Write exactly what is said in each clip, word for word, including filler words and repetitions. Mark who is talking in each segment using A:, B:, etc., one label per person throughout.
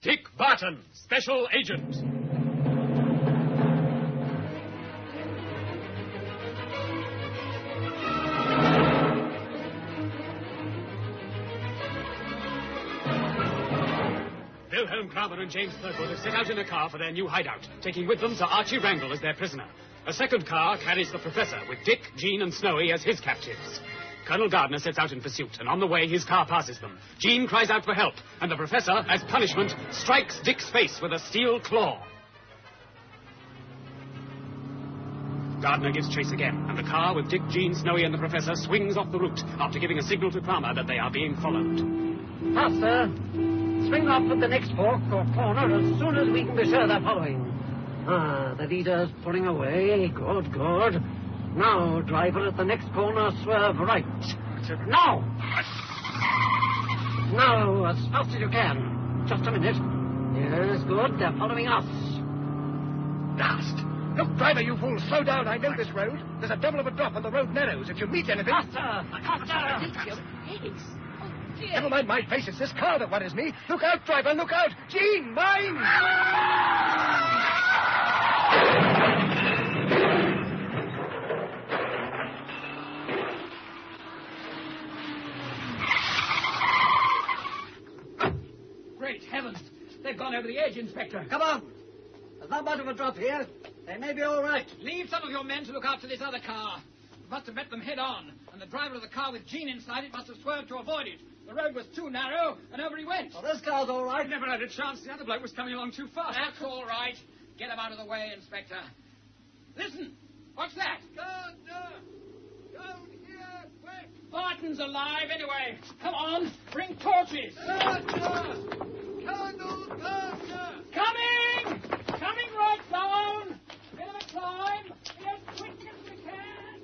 A: Dick Barton, Special Agent. Wilhelm Kramer and James Thurgood have set out in a car for their new hideout, taking with them Sir Archie Wrangle as their prisoner. A second car carries the Professor, with Dick, Jean, and Snowy as his captives. Colonel Gardner sets out in pursuit, and on the way his car passes them. Jean cries out for help, and the Professor, as punishment, strikes Dick's face with a steel claw. Gardner gives chase again, and the car with Dick, Jean, Snowy, and the Professor swings off the route after giving a signal to Kramer that they are being followed.
B: Faster! Swing off at the next fork or corner as soon as we can be sure they're following. Ah, the leader's pulling away. Good, good. Now, driver, at the next corner, swerve right. Now! Now, as fast as you can. Just a minute. Yes, good. They're following us.
C: Blast! Look, driver, you fool, slow down. I know this road. There's a devil of a drop and the road narrows. If you meet anything...
B: Faster! Faster!
C: Never mind my face. It's this car that worries me. Look out, driver, look out. Jean, mine!
B: Great heavens! They've gone over the edge, Inspector.
D: Come on. There's not much of a drop here. They may be all right.
B: Leave some of your men to look after this other car. We must have met them head on, and the driver of the car with Jean inside it must have swerved to avoid it. The road was too narrow, and over he went.
D: Well, this car's all right.
B: I never had a chance. The other bloke was coming along too fast. That's all right. Get him out of the way, Inspector. Listen. What's that?
C: Gardner! Down here, quick!
B: Barton's alive, anyway. Come on. Bring torches.
C: Gardner! Colonel Gardner!
B: Coming! Coming right down! Bit of a climb! Be as quick as we can!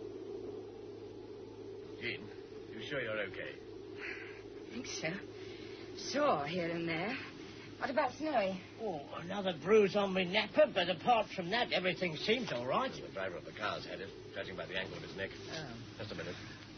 C: Jean, you sure you're okay?
E: I think so. Sore here and there. What about Snowy?
D: Oh, another bruise on my napper, but apart from that, everything seems all right.
C: The driver of the car's had it, judging by the angle of his neck.
E: Oh.
C: Just a minute.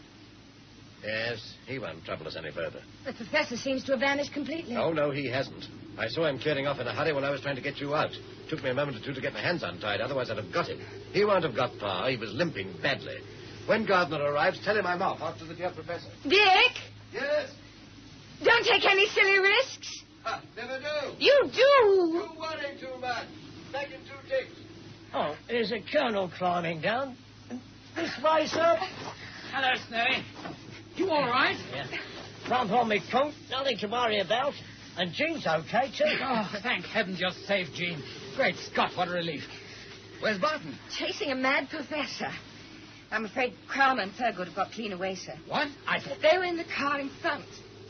C: Yes, he won't trouble us any further.
E: The Professor seems to have vanished completely.
C: Oh, no, he hasn't. I saw him clearing off in a hurry when I was trying to get you out. Took me a moment or two to get my hands untied, otherwise I'd have got him. He won't have got far. He was limping badly. When Gardner arrives, tell him I'm off after the dear Professor.
E: Dick!
C: Yes?
E: Don't take any silly risks.
C: Ah, never do.
E: You do!
C: You worry too much. Back in two ticks.
D: Oh, there's a colonel climbing down. This way, sir.
B: Hello, Snowy. You all right?
D: Yeah. Front on me trunk, nothing to worry about. And Jean's okay, too.
B: Oh, thank heaven you're safe, Jean. Great Scott, what a relief. Where's Barton?
E: Chasing a mad professor. I'm afraid Kramer and Thurgood have got clean away, sir.
B: What? I thought...
E: They were in the car in front.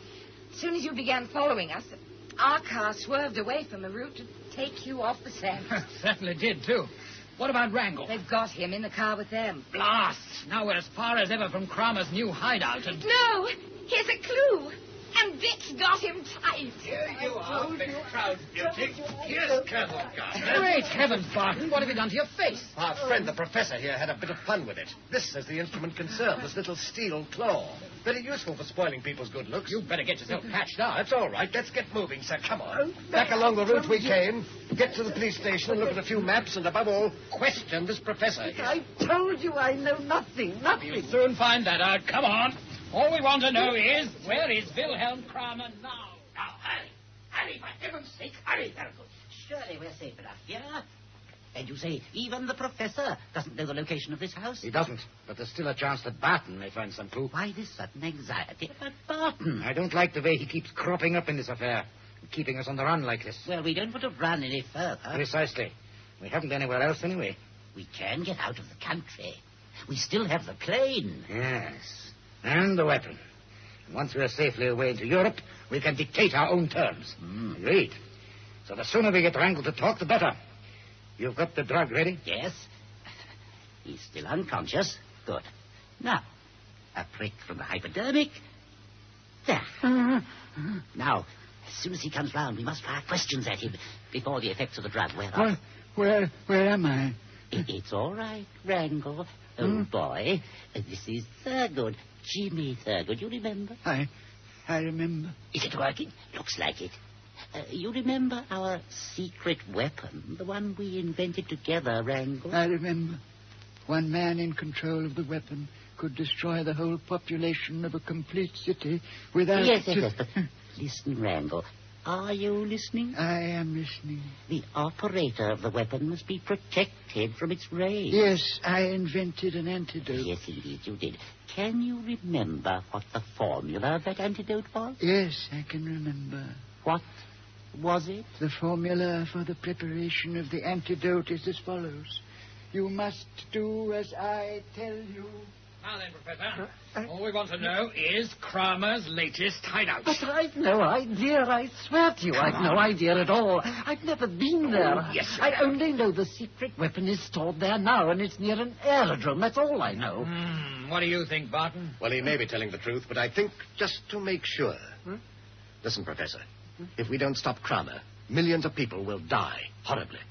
E: As soon as you began following us, our car swerved away from the route to take you off the scent.
B: Certainly did, too. What about Wrangle?
E: They've got him in the car with them.
B: Blast! Now we're as far as ever from Kramer's new hideout and...
E: No! Here's a clue. And Dick's got him tight.
C: Here you are, big proud beauty. Here's Colonel Gardner.
B: Great heavens, Barton. What have you done to your face?
C: Our friend, the Professor here, had a bit of fun with it. This is the instrument concerned, this little steel claw. Very useful for spoiling people's good looks.
B: You'd better get yourself patched up.
C: That's all right. Let's get moving, sir. Come on. Back along the route we came. Get to the police station and look at a few maps, and above all, question this Professor here.
D: I told you I know nothing, nothing.
B: You'll soon find that out. Come on. All we want to know is, where is Wilhelm Kramer now?
D: Now, hurry. Hurry, for heaven's sake, hurry, Thurgood. Surely we're safe enough here. And you say even the Professor doesn't know the location of this house?
F: He doesn't, but there's still a chance that Barton may find some clue.
D: Why this sudden anxiety about Barton?
F: I don't like the way he keeps cropping up in this affair, and keeping us on the run like this.
D: Well, we don't want to run any further.
F: Precisely. We haven't anywhere else anyway.
D: We can get out of the country. We still have the plane.
F: Yes. And the weapon. And once we're safely away into Europe, we can dictate our own terms.
D: Mm.
F: Agreed. So the sooner we get Wrangle to talk, the better. You've got the drug ready?
D: Yes. He's still unconscious. Good. Now, a prick from the hypodermic. There. Now, as soon as he comes round, we must fire questions at him before the effects of the drug wear off.
F: Where, where am I?
D: It, it's all right, Wrangle. Oh, hmm? boy. Uh, this is Thurgood. Jimmy Thurgood, you remember?
F: I... I remember.
D: Is it working? Looks like it. Uh, you remember our secret weapon, the one we invented together, Wrangle?
G: I remember. One man in control of the weapon could destroy the whole population of a complete city without...
D: Yes, yes, yes, but listen, Wrangle. Are you listening?
G: I am listening.
D: The operator of the weapon must be protected from its rays.
G: Yes, I invented an antidote.
D: Yes, indeed, you did. Can you remember what the formula of that antidote was?
G: Yes, I can remember.
D: What was it?
G: The formula for the preparation of the antidote is as follows. You must do as I tell you.
H: Now then, Professor, all we want to know is Kramer's latest hideout.
B: But I've no idea, I swear to you, I've no idea at all. I've never been there.
H: Oh, yes, sir.
B: I only know the secret weapon is stored there now, and it's near an aerodrome. That's all I know.
H: Hmm, what do you think, Barton?
C: Well, he may be telling the truth, but I think just to make sure.
B: Hmm?
C: Listen, Professor. If we don't stop Kramer, millions of people will die horribly.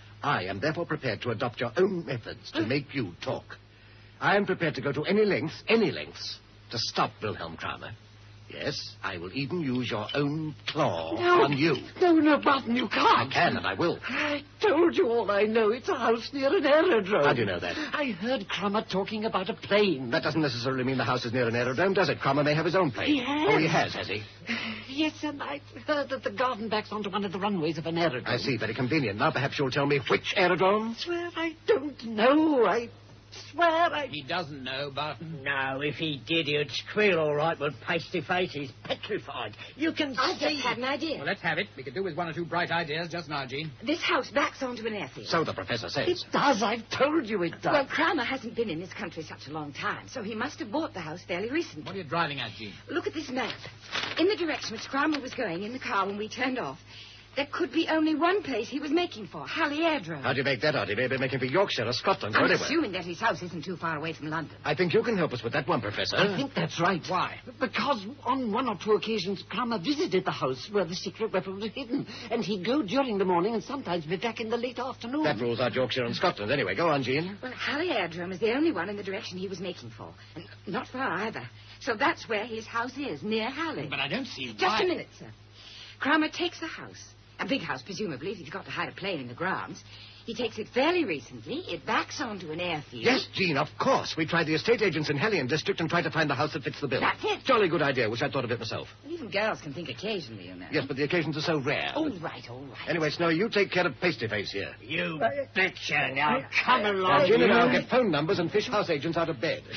C: I am therefore prepared to adopt your own methods to make you talk. I am prepared to go to any lengths, any lengths, to stop Wilhelm Kramer. Yes, I will even use your own claw
B: No.
C: on you.
B: No, no, Barton, you can't.
C: I can, and I will.
B: I told you all I know. It's a house near an aerodrome.
C: How do you know that?
B: I heard Kramer talking about a plane.
C: That doesn't necessarily mean the house is near an aerodrome, does it? Kramer may have his own plane.
B: He has.
C: Oh, he has, has he?
B: Yes, and I've heard that the garden backs onto one of the runways of an aerodrome.
C: I see. Very convenient. Now perhaps you'll tell me which aerodrome?
B: I swear I don't know. I swear I...
H: He doesn't know, Barton.
I: No, if he did, he'd squeal all right with pasty face. He's petrified. You can
E: I
I: see...
E: just had an idea.
H: Well, let's have it. We could do with one or two bright ideas just now, Jean.
E: This house backs onto an airfield.
C: So the professor says.
B: It does. I've told you it does.
E: Well, Kramer hasn't been in this country such a long time, so he must have bought the house fairly recently.
H: What are you driving at, Jean?
E: Look at this map. In the direction which Kramer was going in the car when we turned off, there could be only one place he was making for, Halley Airdrome.
C: How do you make that out? He may be making for Yorkshire or Scotland or
E: I'm
C: anywhere.
E: assuming that his house isn't too far away from London.
C: I think you can help us with that one, Professor.
B: I think that's right.
H: Why?
B: Because on one or two occasions, Kramer visited the house where the secret weapon was hidden. And he'd go during the morning and sometimes be back in the late afternoon.
C: That rules out Yorkshire and Scotland. Anyway, go on, Jean.
E: Well, Halley Airdrome is the only one in the direction he was making for. And not far either. So that's where his house is, near Halley.
H: But I don't see
E: Just
H: why...
E: a minute, sir. Kramer takes the house. A big house, presumably, if he's got to hide a plane in the grounds. He takes it fairly recently. It backs onto an airfield.
C: Yes, Jean, of course. We tried the estate agents in Hellion district and tried to find the house that fits the bill.
E: That's it.
C: Jolly good idea. Wish I'd thought of it myself.
E: Well, even girls can think occasionally, you know.
C: Yes, but the occasions are so rare.
E: All right, all right.
C: Anyway, Snowy, you take care of Pastyface here.
I: You betcha. Now, come
C: Now,
I: along.
C: Jean and
I: you.
C: I'll get phone numbers and fish house agents out of bed.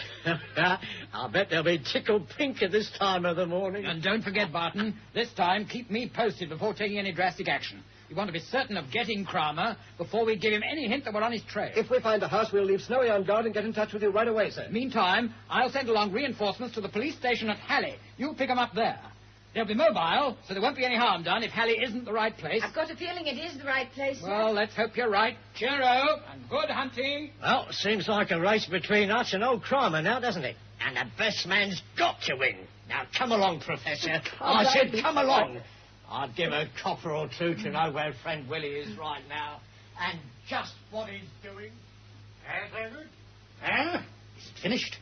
I: I'll bet they'll be tickled pink at this time of the morning.
H: And don't forget, Barton, this time keep me posted before taking any drastic action. We want to be certain of getting Kramer before we give him any hint that we're on his trail.
C: If we find a house, we'll leave Snowy on guard and get in touch with you right away, sir.
H: Meantime, I'll send along reinforcements to the police station at Halley. You pick them up there. They'll be mobile, so there won't be any harm done if Halley isn't the right place.
E: I've got a feeling it is the right place, sir.
H: Well, let's hope you're right. Cheero, and good hunting.
I: Well, seems like a race between us and old Kramer now, doesn't it? And the best man's got to win. Now, come along, Professor. I said come along. I'd give a copper or two to know where friend Willie is right now. And just what he's doing. Eh, David? Eh? Is it finished?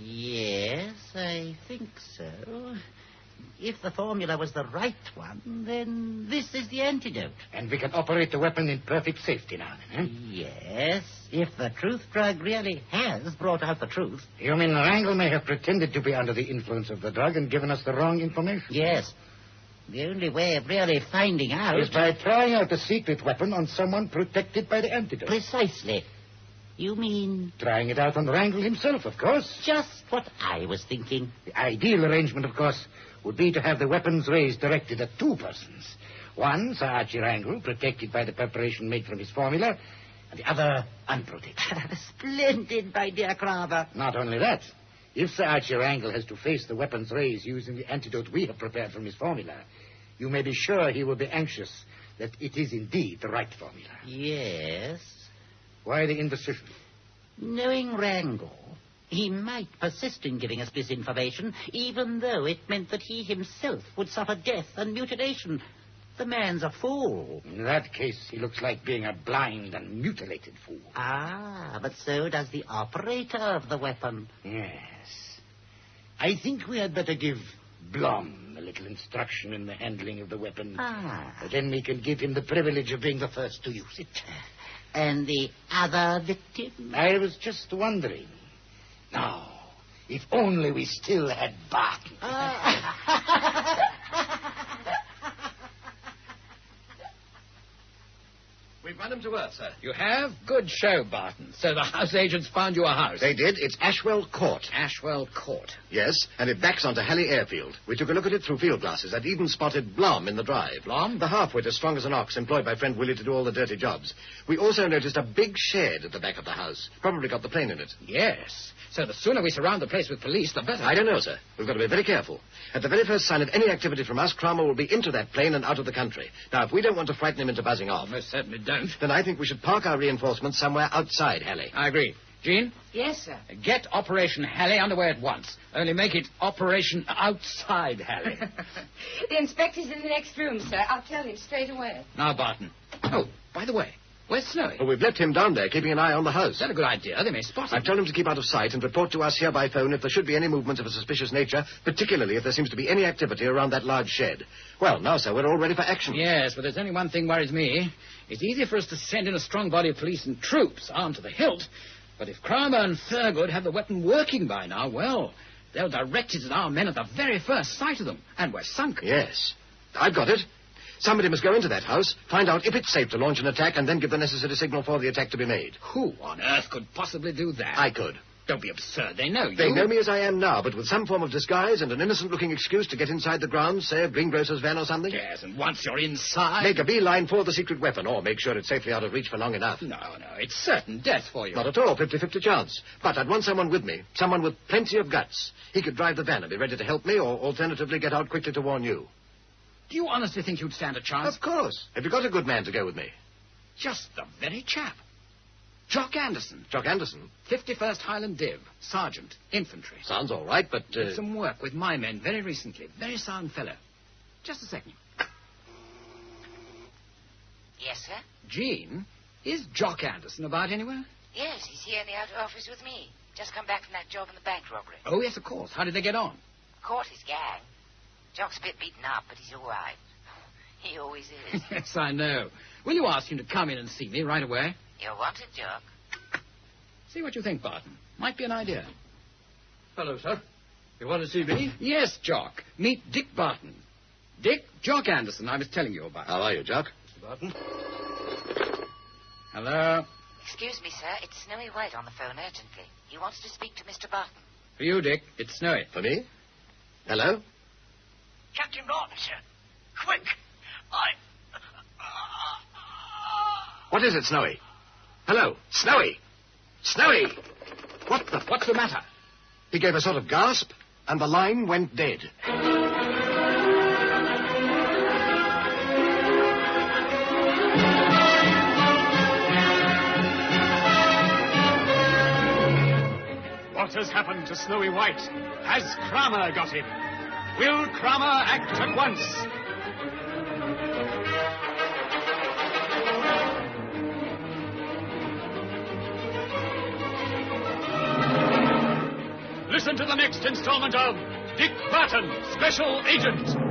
D: Yes, I think so. If the formula was the right one, then this is the antidote.
F: And we can operate the weapon in perfect safety now, then, eh?
D: Yes, if the truth drug really has brought out the truth.
F: You mean Wrangle may have pretended to be under the influence of the drug and given us the wrong information?
D: Yes. The only way of really finding out...
F: Is by trying out the secret weapon on someone protected by the antidote.
D: Precisely. You mean...
F: Trying it out on Wrangle himself, of course.
D: Just what I was thinking.
F: The ideal arrangement, of course, would be to have the weapon's rays directed at two persons. One, Sir Archie Wrangle, protected by the preparation made from his formula, and the other unprotected.
D: Splendid, my dear Kramer.
F: Not only that, if Sir Archie Wrangle has to face the weapon's rays using the antidote we have prepared from his formula, you may be sure he will be anxious that it is indeed the right formula.
D: Yes.
F: Why the indecision?
D: Knowing Wrangle, he might persist in giving us this information, even though it meant that he himself would suffer death and mutilation. The man's a fool.
F: In that case, he looks like being a blind and mutilated fool.
D: Ah, but so does the operator of the weapon.
F: Yes. I think we had better give Blom a little instruction in the handling of the weapon.
D: Ah.
F: Then we can give him the privilege of being the first to use it.
D: And the other victim?
F: I was just wondering. Now, if only we still had Barton.
C: We've run him to earth, sir.
H: You have? Good show, Barton. So the house agents found you a house.
C: They did. It's Ashwell Court.
H: Ashwell Court.
C: Yes, and it backs onto Halley Airfield. We took a look at it through field glasses and even spotted Blom in the drive.
H: Blom?
C: The half-wit as strong as an ox, employed by friend Willie to do all the dirty jobs. We also noticed a big shed at the back of the house. Probably got the plane in it.
H: Yes. So the sooner we surround the place with police, the better.
C: I don't know, sir. We've got to be very careful. At the very first sign of any activity from us, Cromer will be into that plane and out of the country. Now, if we don't want to frighten him into buzzing off,
H: Most certainly don't.
C: then I think we should park our reinforcements somewhere outside Halley.
H: I agree. Jean?
E: Yes, sir.
H: Get Operation Halley underway at once. Only make it Operation Outside Halley.
E: The inspector's in the next room, sir. I'll tell him straight away.
H: Now, Barton. Oh, by the way, where's Snowy?
C: Well, we've left him down there, keeping an eye on the house.
H: Is that a good idea? They may spot him.
C: I've told him to keep out of sight and report to us here by phone if there should be any movements of a suspicious nature, particularly if there seems to be any activity around that large shed. Well, now, sir, we're all ready for action.
H: Yes, but there's only one thing worries me. It's easier for us to send in a strong body of police and troops, armed to the hilt. But if Cromer and Thurgood have the weapon working by now, well, they'll direct it at our men at the very first sight of them. And we're sunk.
C: Yes. I've got it. Somebody must go into that house, find out if it's safe to launch an attack, and then give the necessary signal for the attack to be made.
H: Who on earth could possibly do that?
C: I could.
H: Don't be absurd. They know you.
C: They know me as I am now, but with some form of disguise and an innocent-looking excuse to get inside the grounds, say a greengrocer's van or something.
H: Yes, and once you're inside...
C: Make a beeline for the secret weapon, or make sure it's safely out of reach for long enough.
H: No, no, it's certain death for you.
C: Not at all, fifty-fifty chance. But I'd want someone with me, someone with plenty of guts. He could drive the van and be ready to help me, or alternatively get out quickly to warn you.
H: Do you honestly think you'd stand a chance?
C: Of course. Have you got a good man to go with me?
H: Just the very chap. Jock Anderson.
C: Jock Anderson?
H: fifty-first Highland Div. Sergeant. Infantry.
C: Sounds all right, but... Uh...
H: Did some work with my men very recently. Very sound fellow. Just a second.
D: Yes, sir?
H: Jean, is Jock Anderson about anywhere?
D: Yes, he's here in the outer office with me. Just come back from that job in the bank robbery.
H: Oh, yes, of course. How did they get on?
D: Caught his gang. Jock's a bit beaten up, but he's all right. He always is.
H: Yes, I know. Will you ask him to come in and see me right away?
D: You're wanted, Jock.
H: See what you think, Barton. Might be an idea.
C: Hello, sir. You want to see me?
H: Yes, Jock. Meet Dick Barton. Dick, Jock Anderson, I was telling you about.
C: How are you, Jock?
F: Mister Barton?
H: Hello?
D: Excuse me, sir. It's Snowy White on the phone urgently. He wants to speak to Mister Barton.
H: For you, Dick. It's Snowy.
C: For me? Hello?
I: Captain Barton, sir. Quick. I...
C: What is it, Snowy? Hello? Snowy! Snowy! What the...
H: What's the matter?
C: He gave a sort of gasp, and the line went dead.
A: What has happened to Snowy White? Has Cromer got him? Will Cromer act at once? Listen to the next installment of Dick Barton, Special Agent.